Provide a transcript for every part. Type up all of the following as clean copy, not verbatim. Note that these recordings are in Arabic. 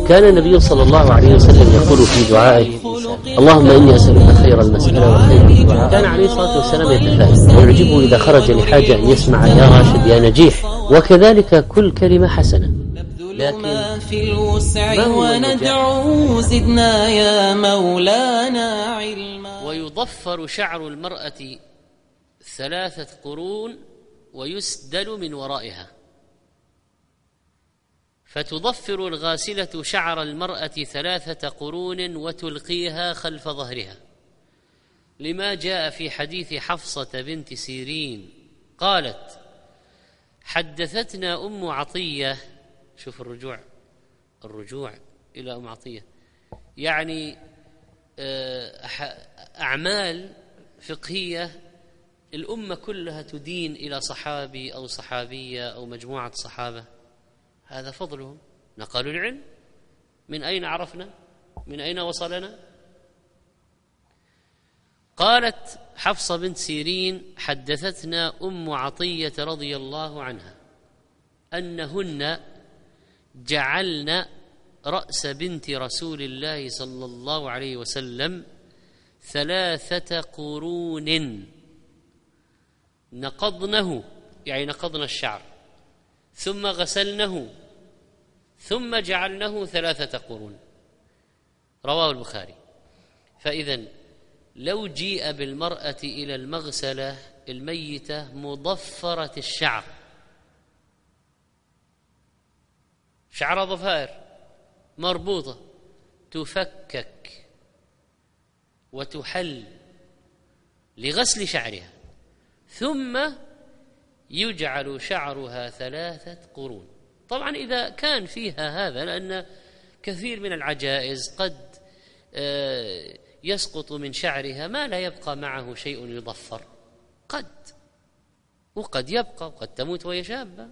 كان النبي صلى الله عليه وسلم يقول في دعائه: اللهم إني أسألك خير المسألة وخير الدعاء. كان عليه الصلاة والسلام يتفائل ويعجبه إذا خرج لحاجة أن يسمع يا راشد يا نجيح، وكذلك كل كلمة حسنة. لكن في الوسع وندعو زدنا يا مولانا علما. ويضفر شعر المرأة 3 قرون ويسدل من ورائها، فتضفر الغاسلة شعر المرأة 3 قرون وتلقيها خلف ظهرها، لما جاء في حديث حفصة بنت سيرين قالت: حدثتنا أم عطية. شوف الرجوع إلى أم عطية، يعني أعمال فقهية الأمة كلها تدين إلى صحابي أو صحابية أو مجموعة صحابة، هذا فضلهم، نقلوا العلم. من أين عرفنا؟ من أين وصلنا؟ قالت حفصة بنت سيرين: حدثتنا أم عطية رضي الله عنها أنهن جعلن رأس بنت رسول الله صلى الله عليه وسلم 3 قرون نقضنه، يعني نقضن الشعر، ثم غسلنه، ثم جعلنه 3 قرون. رواه البخاري. فإذن لو جيء بالمرأة إلى المغسلة الميتة مضفرة الشعر، شعر ضفائر مربوطة، تفكك وتحل لغسل شعرها، ثم يجعل شعرها 3 قرون. طبعا إذا كان فيها هذا، لأن كثير من العجائز قد يسقط من شعرها ما لا يبقى معه شيء يضفر، وقد يبقى، وقد تموت وهي شابة.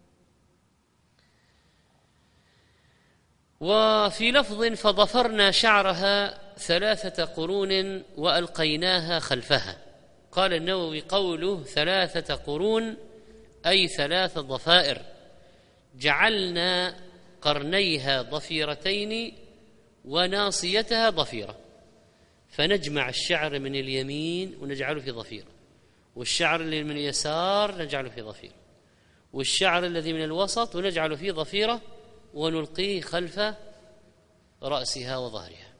وفي لفظ: فضفرنا شعرها 3 قرون وألقيناها خلفها. قال النووي: قوله 3 قرون أي 3 ضفائر، جعلنا قرنيها ضفيرتين وناصيتها ضفيرة، فنجمع الشعر من اليمين ونجعله في ضفيرة، والشعر اللي من اليسار نجعله في ضفيرة، والشعر الذي من الوسط ونجعله في ضفيرة، ونلقيه خلف رأسها وظهرها.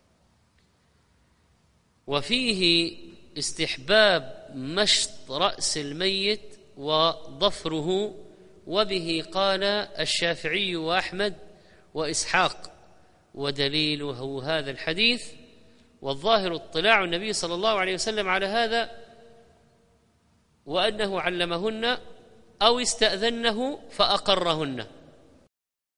وفيه استحباب مشط رأس الميت وضفره، وبه قال الشافعي وأحمد وإسحاق، ودليله هذا الحديث. والظاهر اطلاع النبي صلى الله عليه وسلم على هذا، وأنه علمهن أو استأذنه فأقرهن.